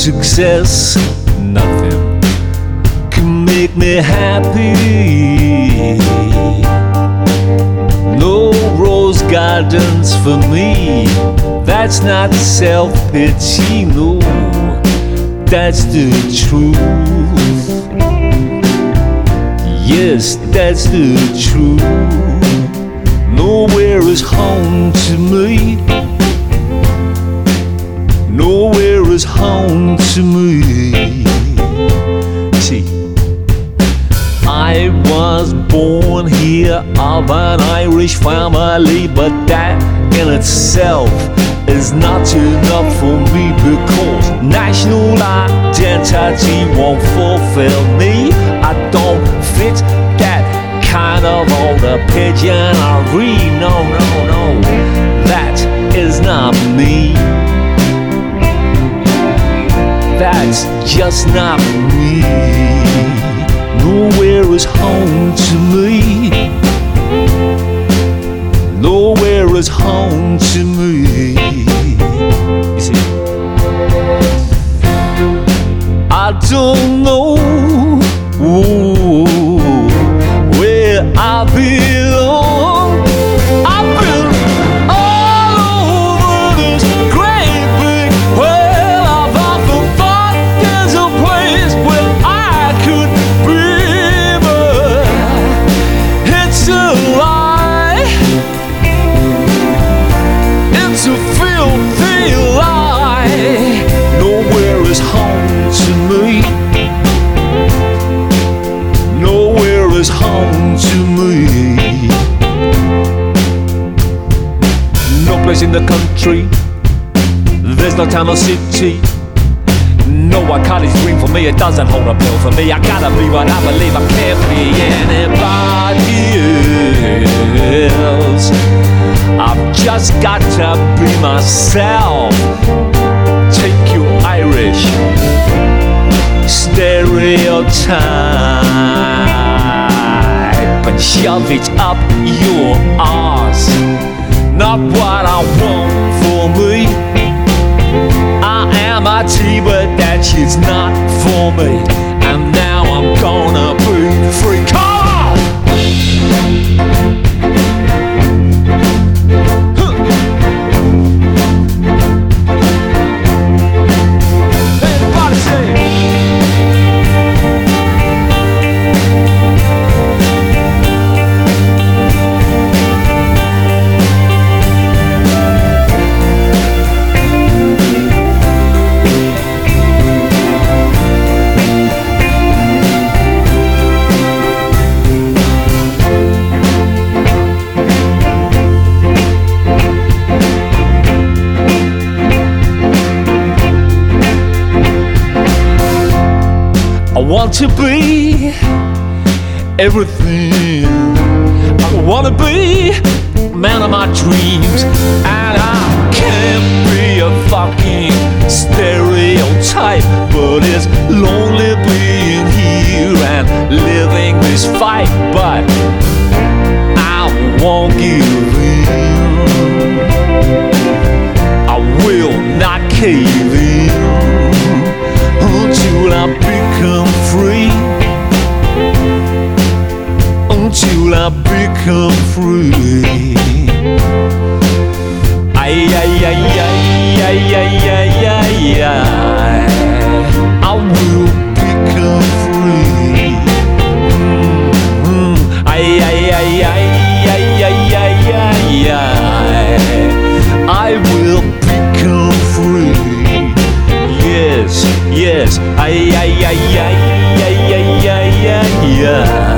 success, nothing can make me happy. No rose gardens for me. That's not self-pity, no, that's the truth. Yes, that's the truth. Nowhere is home to me. Nowhere is home to me. See, I was born here of an Irish family, but that in itself is not enough for me, because national identity won't fulfill me. I don't fit that kind of older pigeonry. No, no, no, that is not me. That's just not me. Nowhere is home to me. Nowhere is home to me. You see, I don't know where I belong. I've been all over this great big world. I've often thought there's a place where I could be, but it's a lie. It's a filthy lie. Nowhere is home to me. Nowhere is home to me. No place in the country. There's no town or city. No cottage dream for me. It doesn't hold a bill for me. I gotta be what I believe. I can't be anybody else. I've just got to be myself. Take your Irish stereotype and shove it up your arse. Not what I want for me. I am a tea, but that shit's not for me. And now I'm gonna be free. Come on! Everybody say I want to be everything. I wanna be man of my dreams, and I can't be a fucking stereotype. But it's lonely being here and living this fight. But I won't give in. I will not cave in until I become free. Until I become free. Ay, ay, ay, ay, ay, ay, ay, ay, ay. I will become free. Ay, ay, ay, ay, ay, ay, ay, ay, ay. I will become free. Yes, yes. Ay, ay, ay, ay, ay, ay, ay, ay, ay.